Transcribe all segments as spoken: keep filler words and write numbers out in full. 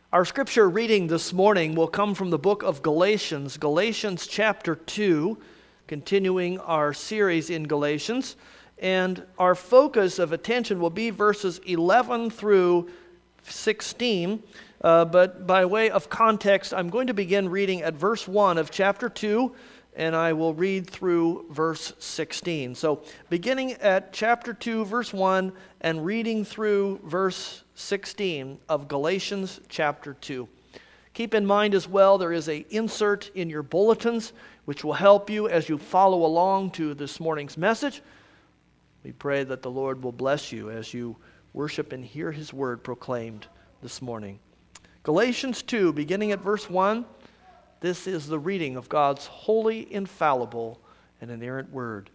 Our scripture reading this morning will come from the book of Galatians, Galatians chapter two, continuing our series in Galatians. And our focus of attention will be verses eleven through sixteen. Uh, but by way of context, I'm going to begin reading at verse one of chapter two, and I will read through verse sixteen. So beginning at chapter two, verse one, and reading through verse sixteen of Galatians chapter two. Keep in mind as well, there is an insert in your bulletins which will help you as you follow along to this morning's message. We pray that the Lord will bless you as you worship and hear His word proclaimed this morning. Galatians two, beginning at verse one, this is the reading of God's holy, infallible, and inerrant word.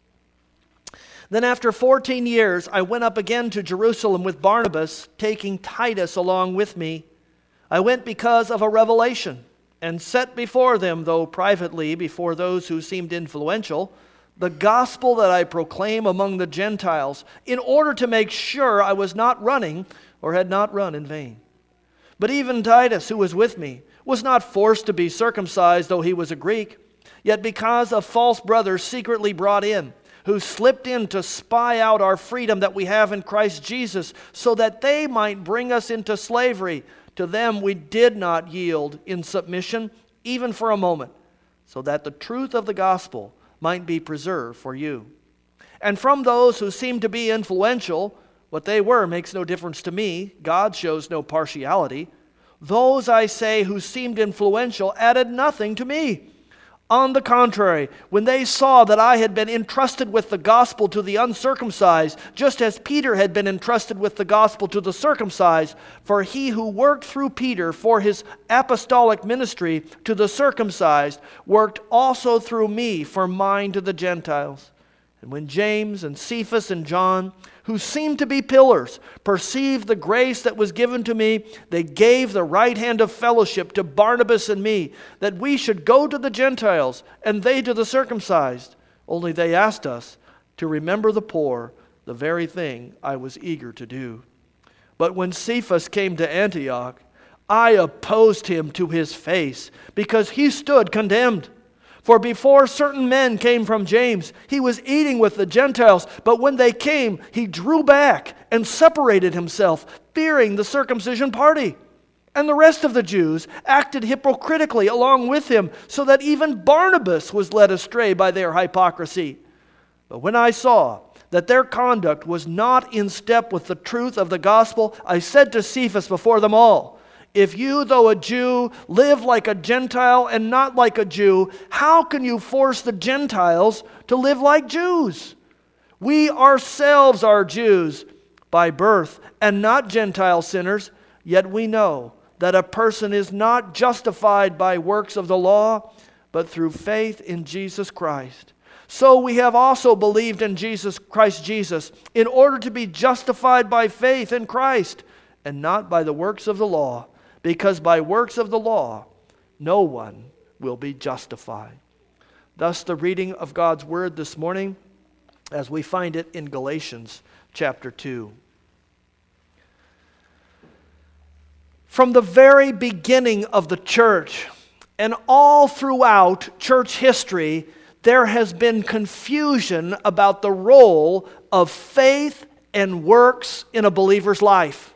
Then after fourteen years, I went up again to Jerusalem with Barnabas, taking Titus along with me. I went because of a revelation, and set before them, though privately, before those who seemed influential, the gospel that I proclaim among the Gentiles, in order to make sure I was not running or had not run in vain. But even Titus, who was with me, was not forced to be circumcised, though he was a Greek, yet because of false brothers secretly brought in, who slipped in to spy out our freedom that we have in Christ Jesus, so that they might bring us into slavery. To them we did not yield in submission, even for a moment, so that the truth of the gospel might be preserved for you. And from those who seemed to be influential, what they were makes no difference to me. God shows no partiality. Those, I say, who seemed influential added nothing to me. On the contrary, when they saw that I had been entrusted with the gospel to the uncircumcised, just as Peter had been entrusted with the gospel to the circumcised, for he who worked through Peter for his apostolic ministry to the circumcised worked also through me for mine to the Gentiles. And when James and Cephas and John, who seemed to be pillars, perceived the grace that was given to me, they gave the right hand of fellowship to Barnabas and me, that we should go to the Gentiles, and they to the circumcised. Only they asked us to remember the poor, the very thing I was eager to do. But when Cephas came to Antioch, I opposed him to his face, because he stood condemned. For before certain men came from James, he was eating with the Gentiles. But when they came, he drew back and separated himself, fearing the circumcision party. And the rest of the Jews acted hypocritically along with him, so that even Barnabas was led astray by their hypocrisy. But when I saw that their conduct was not in step with the truth of the gospel, I said to Cephas before them all, if you, though a Jew, live like a Gentile and not like a Jew, how can you force the Gentiles to live like Jews? We ourselves are Jews by birth and not Gentile sinners, yet we know that a person is not justified by works of the law, but through faith in Jesus Christ. So we have also believed in Jesus Christ Jesus, in order to be justified by faith in Christ, and not by the works of the law. Because by works of the law, no one will be justified. Thus the reading of God's word this morning, as we find it in Galatians chapter two. From the very beginning of the church, and all throughout church history, there has been confusion about the role of faith and works in a believer's life.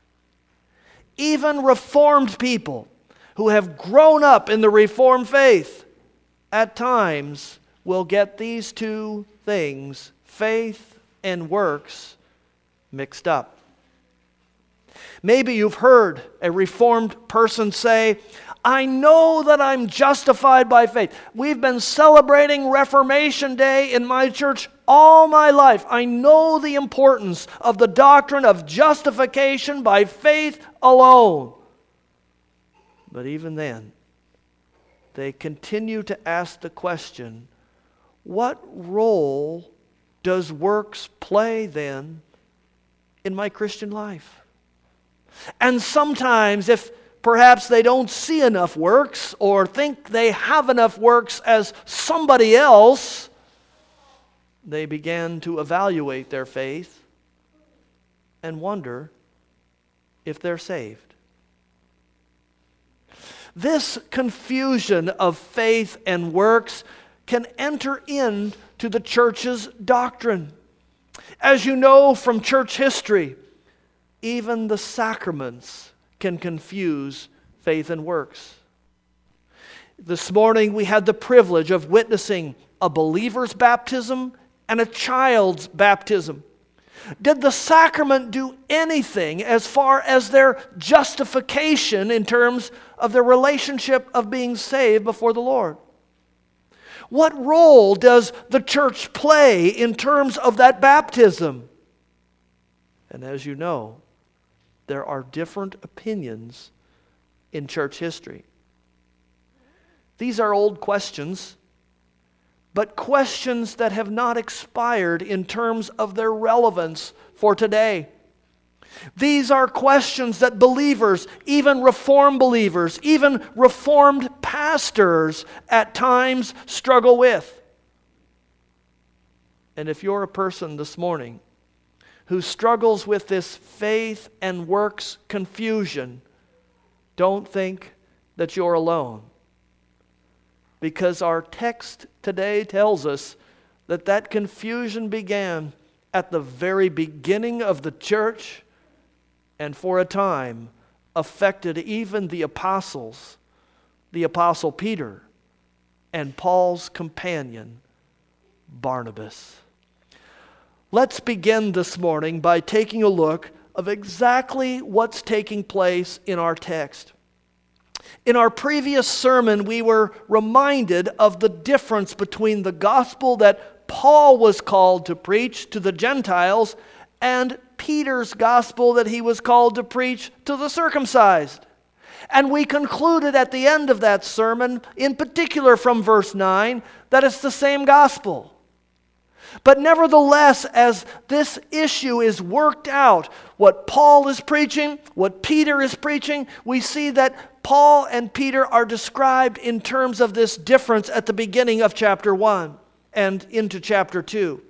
Even Reformed people who have grown up in the Reformed faith at times will get these two things, faith and works, mixed up. Maybe you've heard a Reformed person say, I know that I'm justified by faith. We've been celebrating Reformation Day in my church all my life. I know the importance of the doctrine of justification by faith alone. But even then, they continue to ask the question, what role does works play then in my Christian life? And sometimes if perhaps they don't see enough works or think they have enough works as somebody else, they began to evaluate their faith and wonder if they're saved. This confusion of faith and works can enter into the church's doctrine. As you know from church history, even the sacraments can confuse faith and works. This morning we had the privilege of witnessing a believer's baptism and a child's baptism. Did the sacrament do anything as far as their justification in terms of their relationship of being saved before the Lord? What role does the church play in terms of that baptism? And as you know, there are different opinions in church history. These are old questions, but questions that have not expired in terms of their relevance for today. These are questions that believers, even Reformed believers, even Reformed pastors at times struggle with. And if you're a person this morning who struggles with this faith and works confusion, don't think that you're alone. Because our text today tells us that that confusion began at the very beginning of the church and for a time affected even the apostles, the apostle Peter and Paul's companion, Barnabas. Let's begin this morning by taking a look of exactly what's taking place in our text. In our previous sermon, we were reminded of the difference between the gospel that Paul was called to preach to the Gentiles and Peter's gospel that he was called to preach to the circumcised. And we concluded at the end of that sermon, in particular from verse nine, that it's the same gospel. But nevertheless, as this issue is worked out, what Paul is preaching, what Peter is preaching, we see that Paul and Peter are described in terms of this difference at the beginning of chapter one and into chapter two.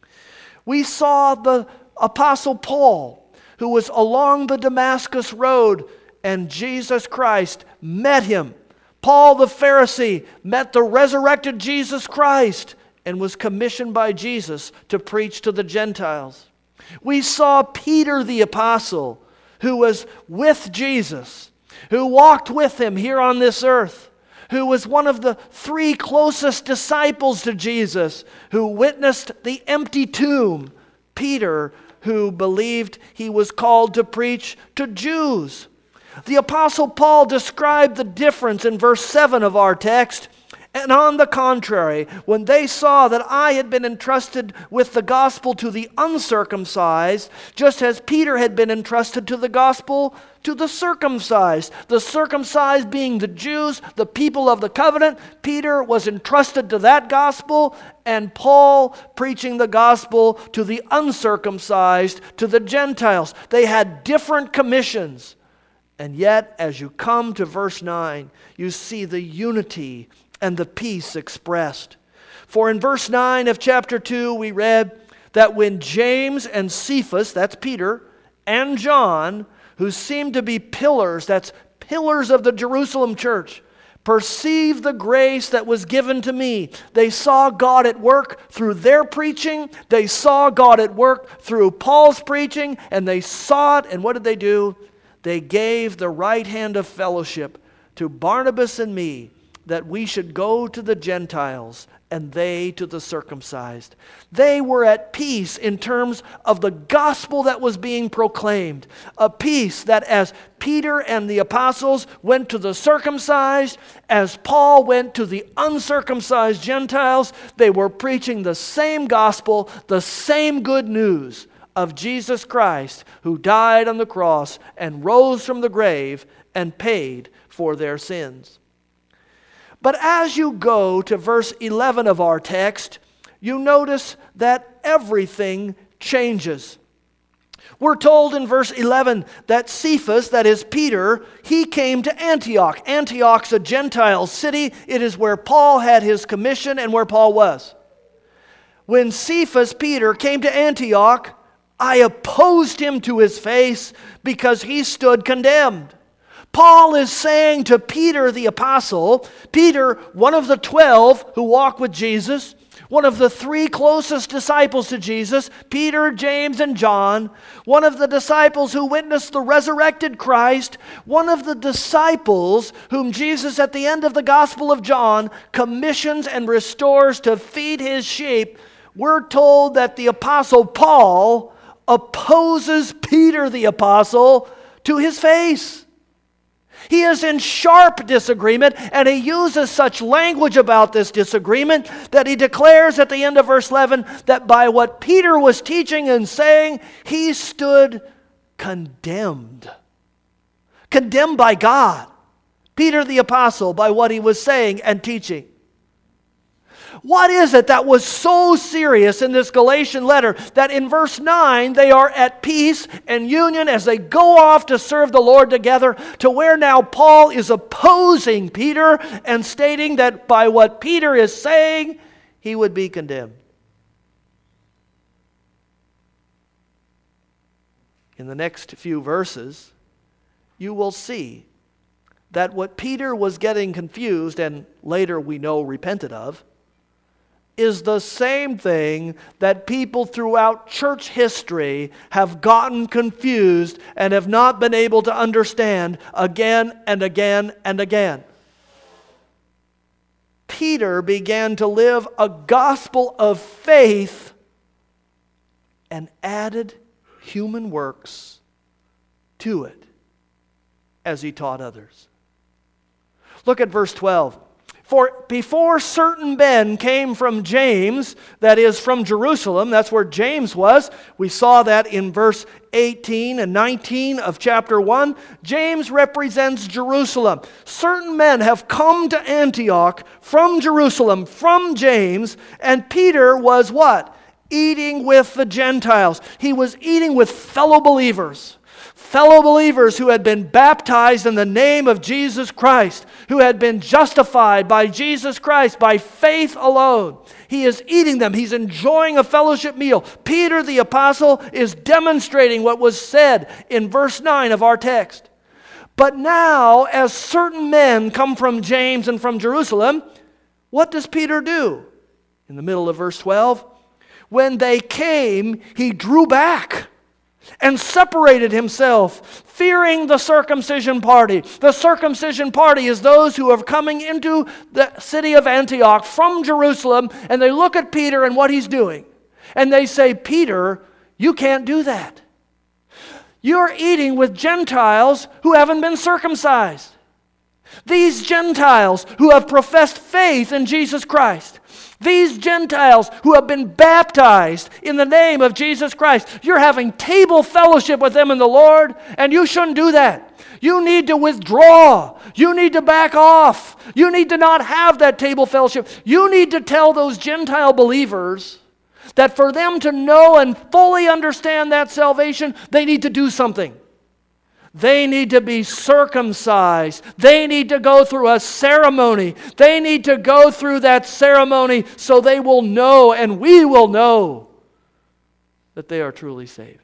We saw the Apostle Paul, who was along the Damascus road, and Jesus Christ met him. Paul the Pharisee met the resurrected Jesus Christ and was commissioned by Jesus to preach to the Gentiles. We saw Peter the Apostle, who was with Jesus, who walked with him here on this earth, who was one of the three closest disciples to Jesus, who witnessed the empty tomb. Peter, who believed he was called to preach to Jews. The Apostle Paul described the difference in verse seven of our text. And on the contrary, when they saw that I had been entrusted with the gospel to the uncircumcised, just as Peter had been entrusted to the gospel to the circumcised, the circumcised being the Jews, the people of the covenant, Peter was entrusted to that gospel, and Paul preaching the gospel to the uncircumcised, to the Gentiles. They had different commissions. And yet, as you come to verse nine, you see the unity and the peace expressed. For in verse nine of chapter two, we read that when James and Cephas, that's Peter, and John, who seemed to be pillars, that's pillars of the Jerusalem church, perceived the grace that was given to me. They saw God at work through their preaching. They saw God at work through Paul's preaching, and they saw it, and what did they do? They gave the right hand of fellowship to Barnabas and me, that we should go to the Gentiles and they to the circumcised. They were at peace in terms of the gospel that was being proclaimed. A peace that as Peter and the apostles went to the circumcised, as Paul went to the uncircumcised Gentiles, they were preaching the same gospel, the same good news of Jesus Christ, who died on the cross and rose from the grave and paid for their sins. But as you go to verse eleven of our text, you notice that everything changes. We're told in verse eleven that Cephas, that is Peter, he came to Antioch. Antioch's a Gentile city. It is where Paul had his commission and where Paul was. When Cephas, Peter, came to Antioch, I opposed him to his face because he stood condemned. Paul is saying to Peter the apostle, Peter, one of the twelve who walked with Jesus, one of the three closest disciples to Jesus, Peter, James, and John, one of the disciples who witnessed the resurrected Christ, one of the disciples whom Jesus at the end of the Gospel of John commissions and restores to feed his sheep. We're told that the apostle Paul opposes Peter the apostle to his face. He is in sharp disagreement, and he uses such language about this disagreement that he declares at the end of verse eleven that by what Peter was teaching and saying, he stood condemned. Condemned by God. Peter the apostle, by what he was saying and teaching. What is it that was so serious in this Galatian letter that in verse nine they are at peace and union as they go off to serve the Lord together, to where now Paul is opposing Peter and stating that by what Peter is saying, he would be condemned? In the next few verses, you will see that what Peter was getting confused and later we know repented of is the same thing that people throughout church history have gotten confused and have not been able to understand again and again and again. Peter began to live a gospel of faith and added human works to it as he taught others. Look at verse twelve. For before certain men came from James, that is from Jerusalem, that's where James was. We saw that in verse eighteen and nineteen of chapter one. James represents Jerusalem. Certain men have come to Antioch from Jerusalem, from James, and Peter was what? Eating with the Gentiles. He was eating with fellow believers. Fellow believers who had been baptized in the name of Jesus Christ, who had been justified by Jesus Christ by faith alone. He is eating them. He's enjoying a fellowship meal. Peter the apostle is demonstrating what was said in verse nine of our text. But now, as certain men come from James and from Jerusalem, what does Peter do? In the middle of verse twelve, when they came, he drew back and separated himself, fearing the circumcision party. The circumcision party is those who are coming into the city of Antioch from Jerusalem, and they look at Peter and what he's doing. And they say, Peter, you can't do that. You're eating with Gentiles who haven't been circumcised. These Gentiles who have professed faith in Jesus Christ. These Gentiles who have been baptized in the name of Jesus Christ. You're having table fellowship with them in the Lord, and you shouldn't do that. You need to withdraw. You need to back off. You need to not have that table fellowship. You need to tell those Gentile believers that for them to know and fully understand that salvation, they need to do something. They need to be circumcised. They need to go through a ceremony. They need to go through that ceremony so they will know and we will know that they are truly saved.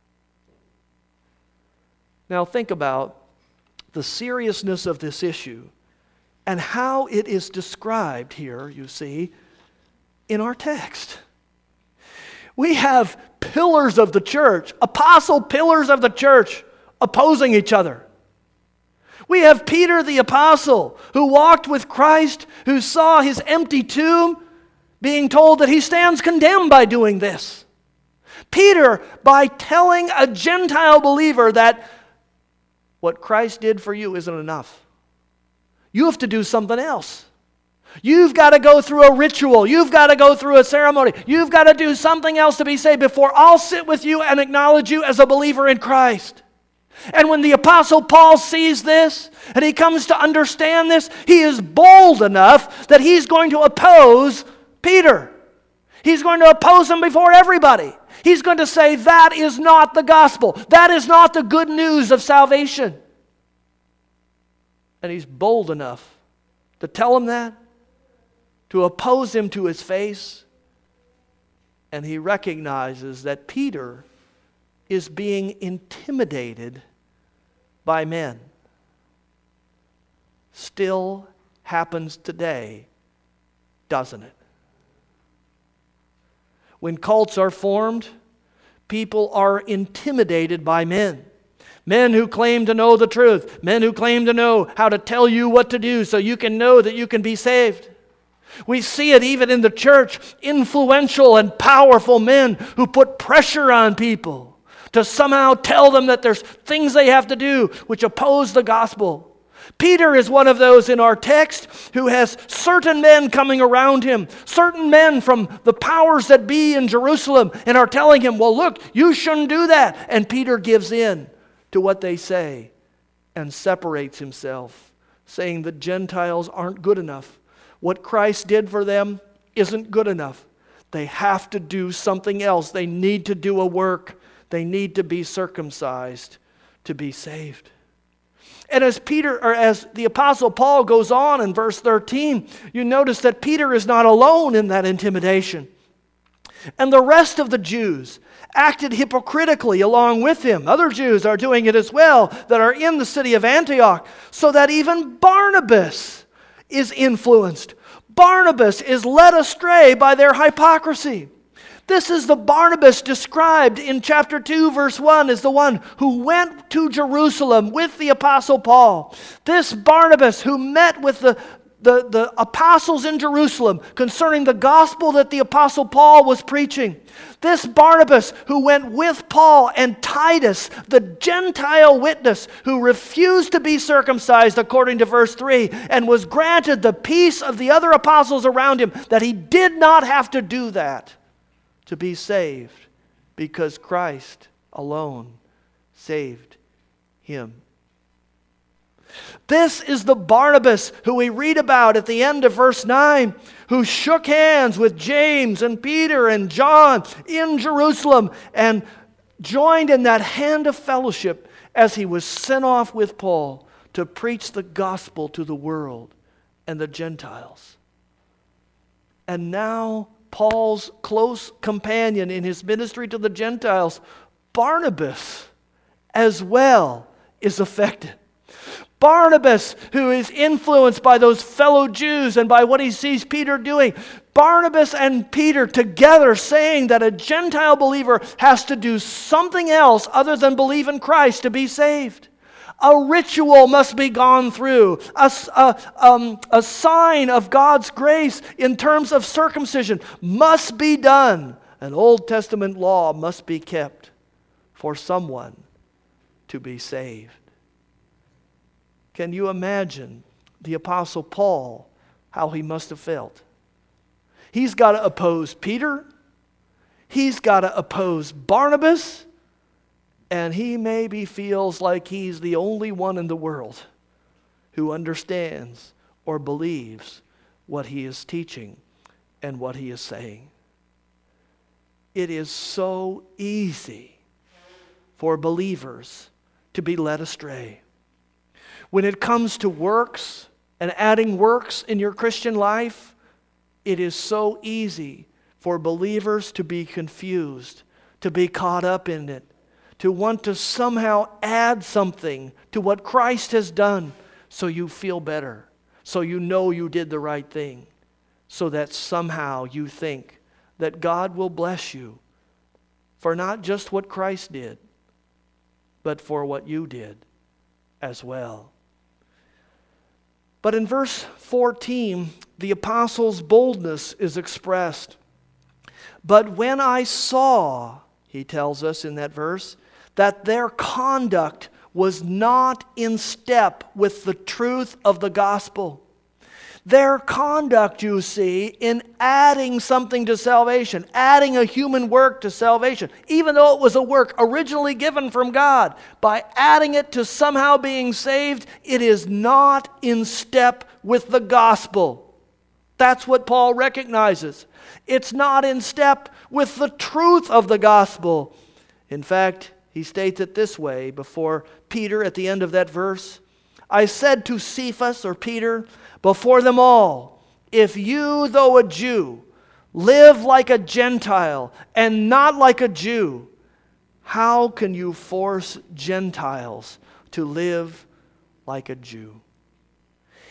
Now think about the seriousness of this issue and how it is described here, you see, in our text. We have pillars of the church, apostle pillars of the church, opposing each other. We have Peter the apostle who walked with Christ, who saw his empty tomb, being told that he stands condemned by doing this. Peter, by telling a Gentile believer that what Christ did for you isn't enough. You have to do something else. You've got to go through a ritual. You've got to go through a ceremony. You've got to do something else to be saved before I'll sit with you and acknowledge you as a believer in Christ. And when the apostle Paul sees this and he comes to understand this, he is bold enough that he's going to oppose Peter. He's going to oppose him before everybody. He's going to say that is not the gospel. That is not the good news of salvation. And he's bold enough to tell him that, to oppose him to his face. And he recognizes that Peter is being intimidated by men. still happens today, doesn't it? When cults are formed, people are intimidated by men. Men who claim to know the truth. Men who claim to know how to tell you what to do so you can know that you can be saved. We see it even in the church. Influential and powerful men who put pressure on people to somehow tell them that there's things they have to do which oppose the gospel. Peter is one of those in our text who has certain men coming around him, certain men from the powers that be in Jerusalem, and are telling him, well, look, you shouldn't do that. And Peter gives in to what they say and separates himself, saying the Gentiles aren't good enough. What Christ did for them isn't good enough. They have to do something else. They need to do a work. They need to be circumcised to be saved. And as Peter, or as the Apostle Paul goes on in verse thirteen, you notice that Peter is not alone in that intimidation. And the rest of the Jews acted hypocritically along with him. Other Jews are doing it as well that are in the city of Antioch, so that even Barnabas is influenced. Barnabas is led astray by their hypocrisy. This is the Barnabas described in chapter two, verse one, as the one who went to Jerusalem with the Apostle Paul. This Barnabas who met with the, the, the apostles in Jerusalem concerning the gospel that the Apostle Paul was preaching. This Barnabas who went with Paul and Titus, the Gentile witness who refused to be circumcised according to verse three and was granted the peace of the other apostles around him that he did not have to do that to be saved, because Christ alone saved him. This is the Barnabas who we read about at the end of verse nine, who shook hands with James and Peter and John in Jerusalem and joined in that hand of fellowship as he was sent off with Paul to preach the gospel to the world and the Gentiles. And now Paul's close companion in his ministry to the Gentiles, Barnabas, as well, is affected. Barnabas, who is influenced by those fellow Jews and by what he sees Peter doing. Barnabas and Peter together saying that a Gentile believer has to do something else other than believe in Christ to be saved. A ritual must be gone through, a, a, um, a sign of God's grace in terms of circumcision must be done. An Old Testament law must be kept for someone to be saved. Can you imagine the Apostle Paul, how he must have felt? He's got to oppose Peter. He's got to oppose Barnabas. And he maybe feels like he's the only one in the world who understands or believes what he is teaching and what he is saying. It is so easy for believers to be led astray. When it comes to works and adding works in your Christian life, it is so easy for believers to be confused, to be caught up in it, to want to somehow add something to what Christ has done so you feel better, so you know you did the right thing, so that somehow you think that God will bless you for not just what Christ did, but for what you did as well. But in verse fourteen, the apostle's boldness is expressed. But when I saw, he tells us in that verse, that their conduct was not in step with the truth of the gospel. Their conduct, you see, in adding something to salvation, adding a human work to salvation, even though it was a work originally given from God, by adding it to somehow being saved, it is not in step with the gospel. That's what Paul recognizes. It's not in step with the truth of the gospel. In fact, he states it this way before Peter at the end of that verse. I said to Cephas, or Peter, before them all, if you, though a Jew, live like a Gentile and not like a Jew, how can you force Gentiles to live like a Jew?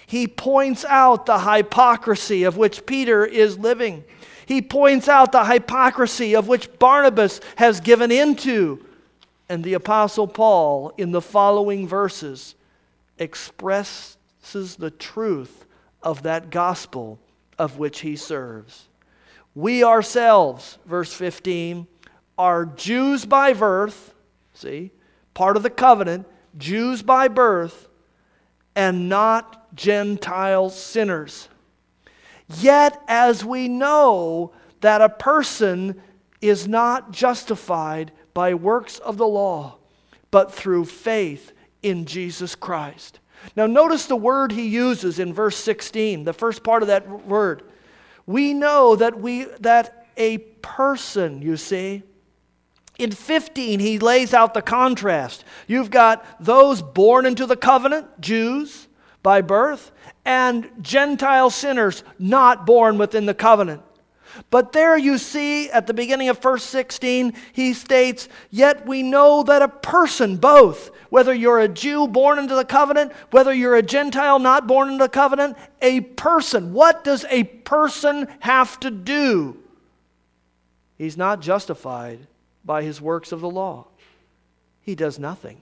He points out the hypocrisy of which Peter is living. He points out the hypocrisy of which Barnabas has given into. And the Apostle Paul, in the following verses, expresses the truth of that gospel of which he serves. We ourselves, verse fifteen, are Jews by birth, see, part of the covenant, Jews by birth, and not Gentile sinners. Yet as we know that a person is not justified by works of the law, but through faith in Jesus Christ. Now notice the word he uses in verse sixteen, the first part of that word. We know that we that a person, you see. In fifteen, he lays out the contrast. You've got those born into the covenant, Jews by birth, and Gentile sinners not born within the covenant. But there you see at the beginning of verse sixteen, he states, yet we know that a person, both, whether you're a Jew born into the covenant, whether you're a Gentile not born into the covenant, a person. What does a person have to do? He's not justified by his works of the law. He does nothing.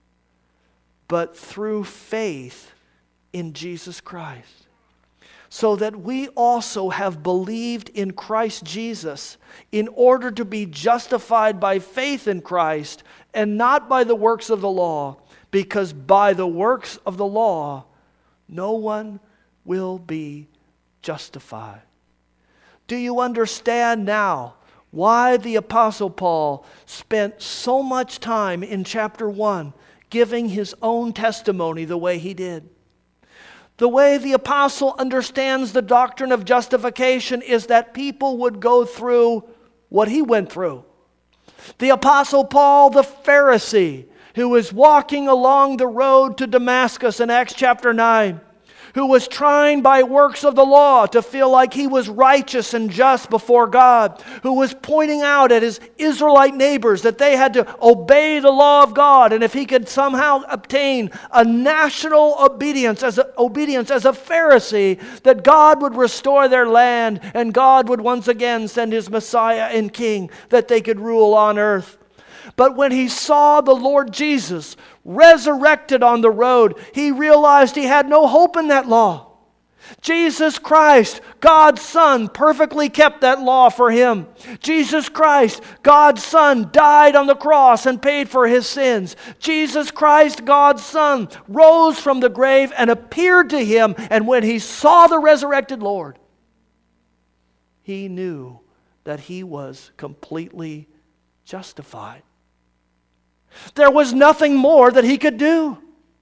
But through faith in Jesus Christ. So that we also have believed in Christ Jesus in order to be justified by faith in Christ and not by the works of the law, because by the works of the law no one will be justified. Do you understand now why the Apostle Paul spent so much time in chapter one giving his own testimony the way he did? The way the apostle understands the doctrine of justification is that people would go through what he went through. The apostle Paul, the Pharisee, who was walking along the road to Damascus in Acts chapter nine, who was trying by works of the law to feel like he was righteous and just before God, who was pointing out at his Israelite neighbors that they had to obey the law of God, and if he could somehow obtain a national obedience as a, obedience as a Pharisee, that God would restore their land and God would once again send his Messiah and King, that they could rule on earth. But when he saw the Lord Jesus resurrected on the road, he realized he had no hope in that law. Jesus Christ, God's Son, perfectly kept that law for him. Jesus Christ, God's Son, died on the cross and paid for his sins. Jesus Christ, God's Son, rose from the grave and appeared to him. And when he saw the resurrected Lord, he knew that he was completely justified. There was nothing more that he could do.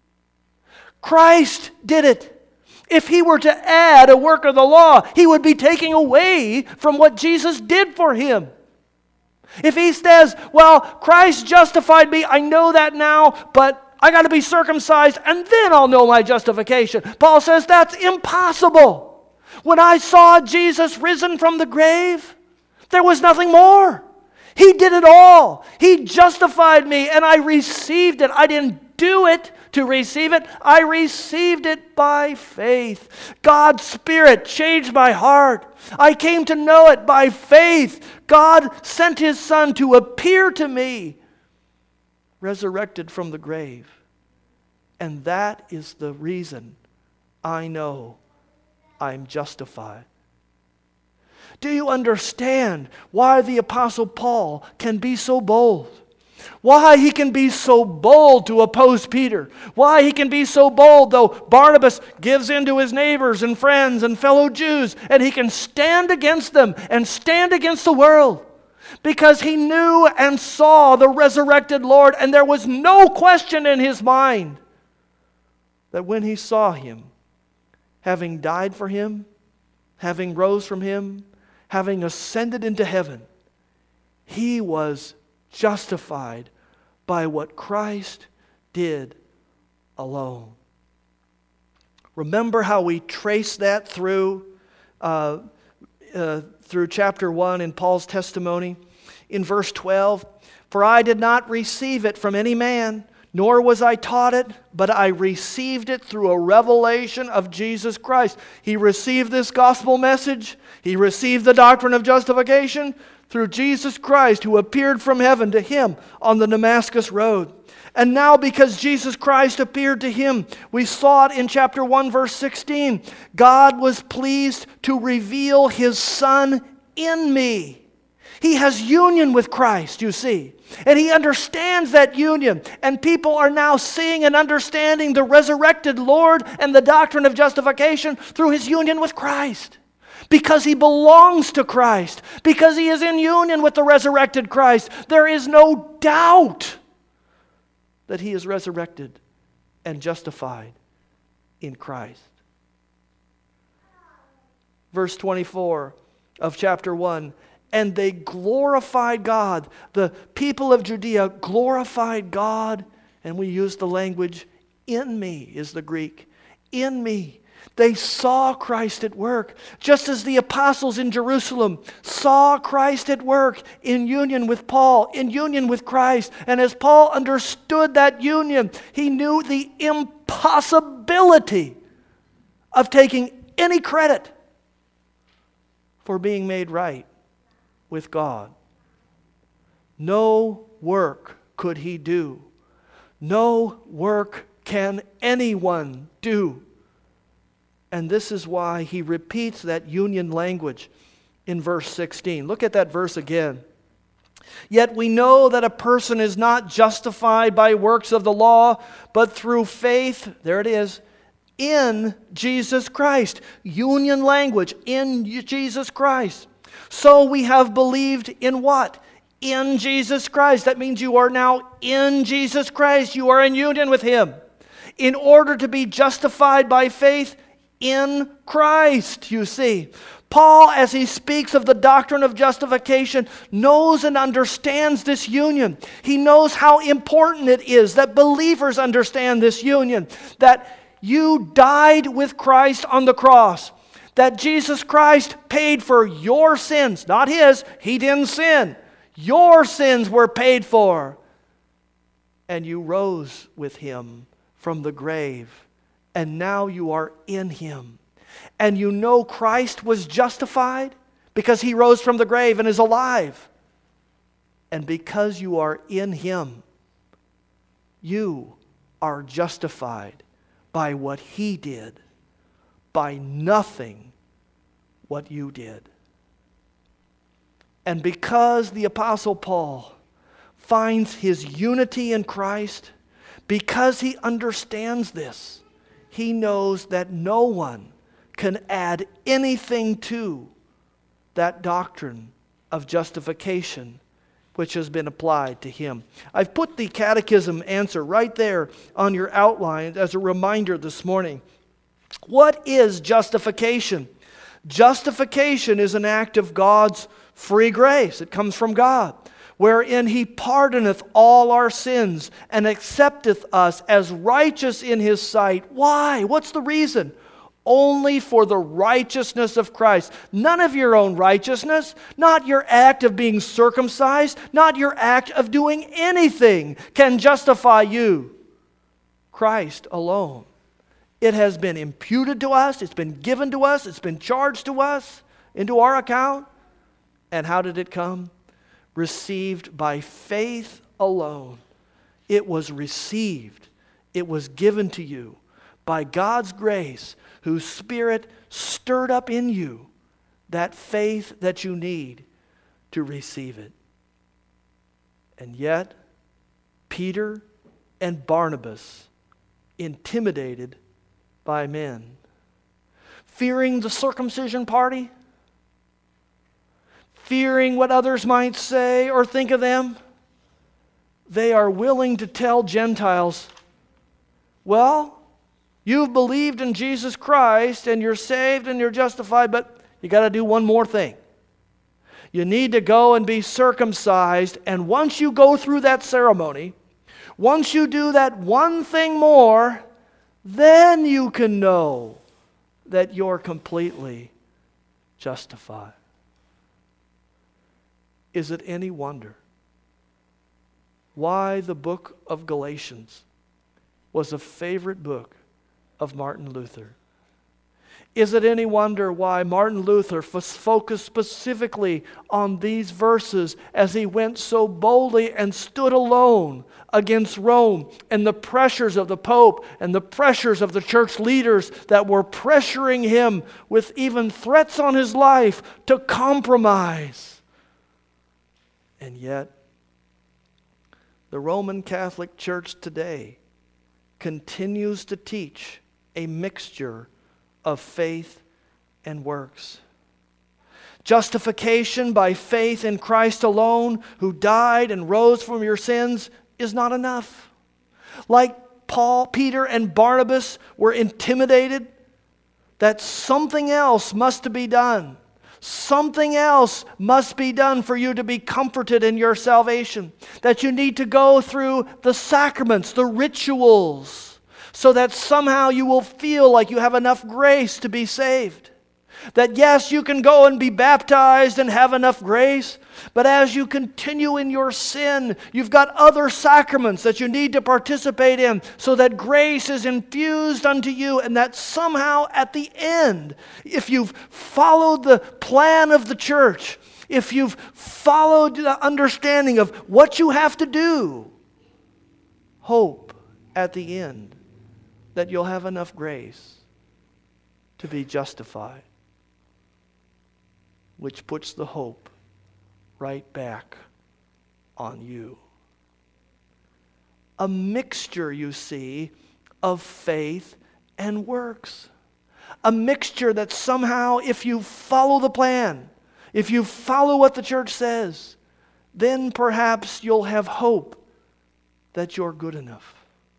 Christ did it. If he were to add a work of the law, he would be taking away from what Jesus did for him. If he says, well, Christ justified me, I know that now, but I got to be circumcised and then I'll know my justification. Paul says that's impossible. When I saw Jesus risen from the grave, there was nothing more. He did it all. He justified me and I received it. I didn't do it to receive it. I received it by faith. God's Spirit changed my heart. I came to know it by faith. God sent His Son to appear to me, resurrected from the grave. And that is the reason I know I'm justified. Do you understand why the Apostle Paul can be so bold? Why he can be so bold to oppose Peter? Why he can be so bold though Barnabas gives in to his neighbors and friends and fellow Jews, and he can stand against them and stand against the world? Because he knew and saw the resurrected Lord, and there was no question in his mind that when he saw Him, having died for him, having rose from him, having ascended into heaven, he was justified by what Christ did alone. Remember how we trace that through uh, uh, through chapter one in Paul's testimony? In verse twelve, for I did not receive it from any man, Nor was I taught it, but I received it through a revelation of Jesus Christ. He received this gospel message. He received the doctrine of justification through Jesus Christ, who appeared from heaven to him on the Damascus road. And now, because Jesus Christ appeared to him, we saw it in chapter one, verse sixteen. God was pleased to reveal his Son in me. He has union with Christ, you see. And he understands that union. And people are now seeing and understanding the resurrected Lord and the doctrine of justification through his union with Christ. Because he belongs to Christ. Because he is in union with the resurrected Christ. There is no doubt that he is resurrected and justified in Christ. Verse twenty-four of chapter one. And they glorified God. The people of Judea glorified God. And we use the language, in me is the Greek. In me. They saw Christ at work. Just as the apostles in Jerusalem saw Christ at work in union with Paul, in union with Christ. And as Paul understood that union, he knew the impossibility of taking any credit for being made right with God. No work could he do. No work can anyone do. And this is why he repeats that union language in verse sixteen. Look at that verse again. Yet we know that a person is not justified by works of the law, but through faith, there it is, in Jesus Christ. Union language, in Jesus Christ. So we have believed in what? In Jesus Christ. That means you are now in Jesus Christ. You are in union with him. In order to be justified by faith in Christ, you see. Paul, as he speaks of the doctrine of justification, knows and understands this union. He knows how important it is that believers understand this union. That you died with Christ on the cross. That Jesus Christ paid for your sins, not his. He didn't sin. Your sins were paid for. And you rose with him from the grave. And now you are in him. And you know Christ was justified because he rose from the grave and is alive. And because you are in him, you are justified by what he did, by nothing what you did. And because the Apostle Paul finds his unity in Christ, because he understands this, he knows that no one can add anything to that doctrine of justification which has been applied to him. I've put the catechism answer right there on your outline as a reminder this morning. What is justification? Justification is an act of God's free grace. It comes from God, wherein he pardoneth all our sins and accepteth us as righteous in his sight. Why? What's the reason? Only for the righteousness of Christ. None of your own righteousness, not your act of being circumcised, not your act of doing anything can justify you. Christ alone. It has been imputed to us, it's been given to us, it's been charged to us into our account. And how did it come? Received by faith alone. It was received. It was given to you by God's grace, whose Spirit stirred up in you that faith that you need to receive it. And yet, Peter and Barnabas, intimidated by men, fearing the circumcision party, fearing what others might say or think of them, they are willing to tell Gentiles, well, you've believed in Jesus Christ and you're saved and you're justified, but you got to do one more thing. You need to go and be circumcised, and once you go through that ceremony, once you do that one thing more, then you can know that you're completely justified. Is it any wonder why the book of Galatians was a favorite book of Martin Luther. Is it any wonder why Martin Luther f- focused specifically on these verses as he went so boldly and stood alone against Rome and the pressures of the Pope and the pressures of the church leaders that were pressuring him with even threats on his life to compromise? And yet, the Roman Catholic Church today continues to teach a mixture of faith and works. Justification by faith in Christ alone, who died and rose from your sins, is not enough. Like Paul, Peter, and Barnabas were intimidated that something else must be done. Something else must be done for you to be comforted in your salvation. That you need to go through the sacraments, the rituals, so that somehow you will feel like you have enough grace to be saved. That yes, you can go and be baptized and have enough grace, but as you continue in your sin, you've got other sacraments that you need to participate in so that grace is infused unto you, and that somehow at the end, if you've followed the plan of the church, if you've followed the understanding of what you have to do, hope at the end that you'll have enough grace to be justified, which puts the hope right back on you. A mixture, you see, of faith and works. A mixture that somehow, if you follow the plan, if you follow what the church says, then perhaps you'll have hope that you're good enough.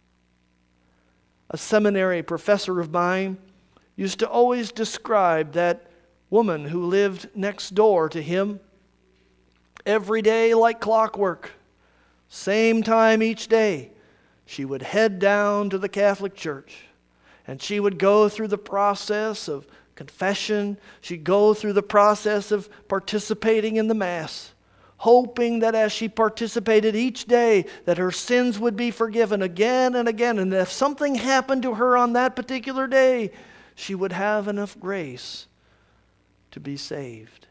A seminary professor of mine used to always describe that woman who lived next door to him every day like clockwork. Same time each day, she would head down to the Catholic Church, and she would go through the process of confession. She'd go through the process of participating in the Mass, hoping that as she participated each day that her sins would be forgiven again and again, and that if something happened to her on that particular day, she would have enough grace to be saved.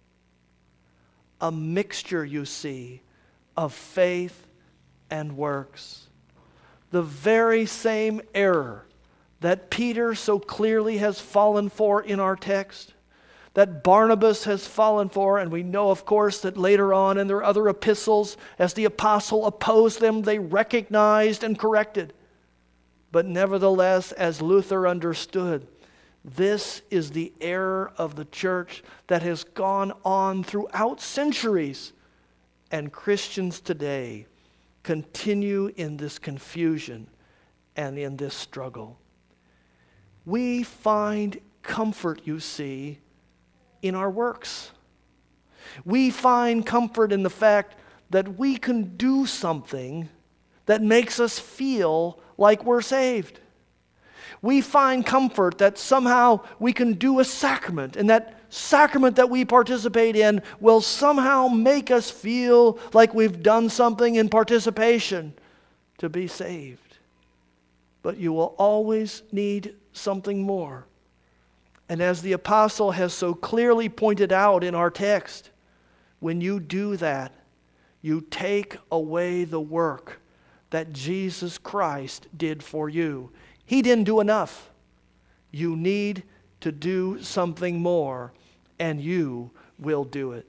A mixture, you see, of faith and works. The very same error that Peter so clearly has fallen for in our text, that Barnabas has fallen for, and we know, of course, that later on in their other epistles, as the apostle opposed them, they recognized and corrected. But nevertheless, as Luther understood, this is the error of the church that has gone on throughout centuries, and Christians today continue in this confusion and in this struggle. We find comfort, you see, in our works. We find comfort in the fact that we can do something that makes us feel like we're saved. We find comfort that somehow we can do a sacrament, and that sacrament that we participate in will somehow make us feel like we've done something in participation to be saved. But you will always need something more. And as the apostle has so clearly pointed out in our text, when you do that, you take away the work that Jesus Christ did for you. He didn't do enough. You need to do something more, and you will do it.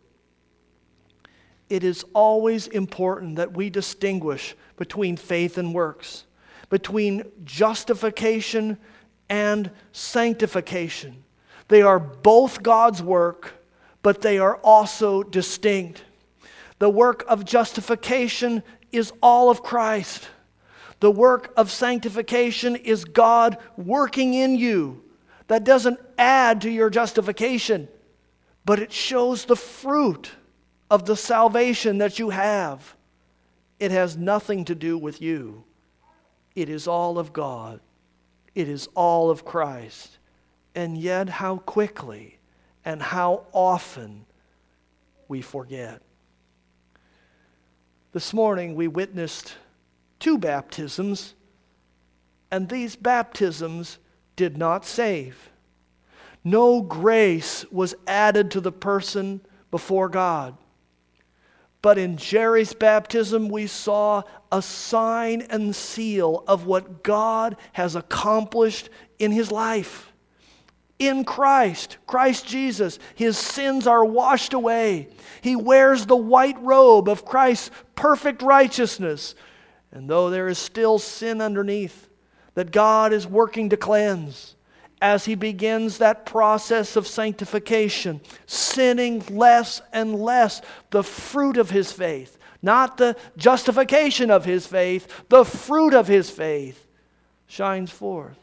It is always important that we distinguish between faith and works, between justification and sanctification. They are both God's work, but they are also distinct. The work of justification is all of Christ. The work of sanctification is God working in you. That doesn't add to your justification, but it shows the fruit of the salvation that you have. It has nothing to do with you. It is all of God. It is all of Christ. And yet how quickly and how often we forget. This morning we witnessed two baptisms, and these baptisms did not save. No grace was added to the person before God. But in Jerry's baptism, we saw a sign and seal of what God has accomplished in his life. In Christ, Christ Jesus, his sins are washed away. He wears the white robe of Christ's perfect righteousness. And though there is still sin underneath that God is working to cleanse, as he begins that process of sanctification, sinning less and less, the fruit of his faith, not the justification of his faith, the fruit of his faith shines forth.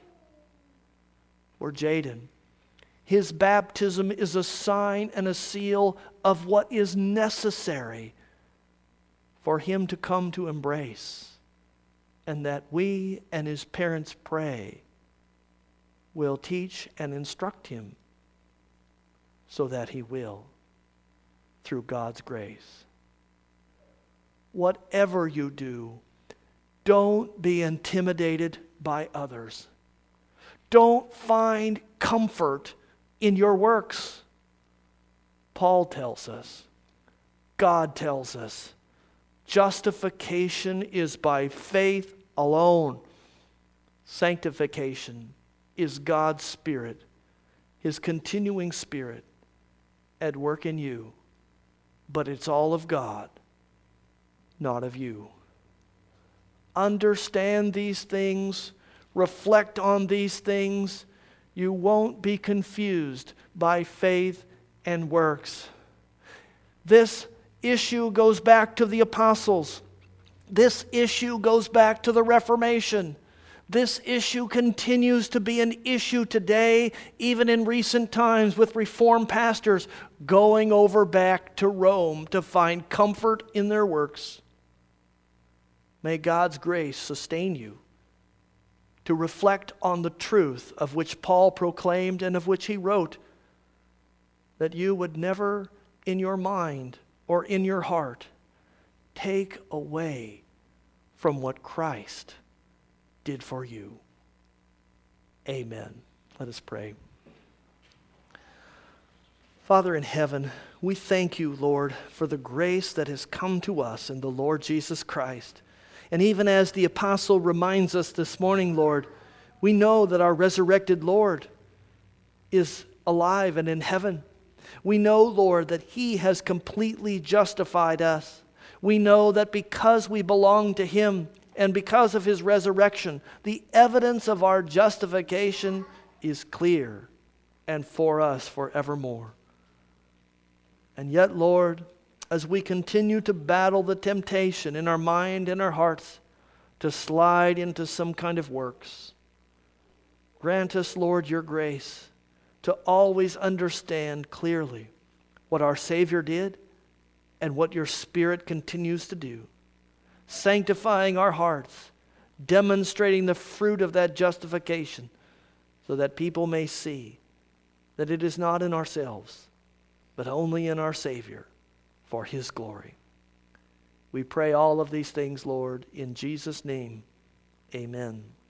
For Jaden, his baptism is a sign and a seal of what is necessary for him to come to embrace, and that we and his parents pray will teach and instruct him so that he will, through God's grace. Whatever you do, don't be intimidated by others. Don't find comfort in your works. Paul tells us, God tells us, justification is by faith alone. Sanctification is God's Spirit, his continuing Spirit at work in you. But it's all of God, not of you. Understand these things, reflect on these things. You won't be confused by faith and works. This issue goes back to the apostles. This issue goes back to the Reformation. This issue continues to be an issue today, even in recent times, with Reformed pastors going over back to Rome to find comfort in their works. May God's grace sustain you to reflect on the truth of which Paul proclaimed and of which he wrote, that you would never in your mind or in your heart take away from what Christ did for you. Amen. Let us pray. Father in heaven, we thank you, Lord, for the grace that has come to us in the Lord Jesus Christ. And even as the apostle reminds us this morning, Lord, we know that our resurrected Lord is alive and in heaven. We know, Lord, that he has completely justified us. We know that because we belong to him, and because of his resurrection, the evidence of our justification is clear and for us forevermore. And yet, Lord, as we continue to battle the temptation in our mind and our hearts to slide into some kind of works, grant us, Lord, your grace to always understand clearly what our Savior did and what your Spirit continues to do, sanctifying our hearts, demonstrating the fruit of that justification so that people may see that it is not in ourselves, but only in our Savior for his glory. We pray all of these things, Lord, in Jesus' name. Amen.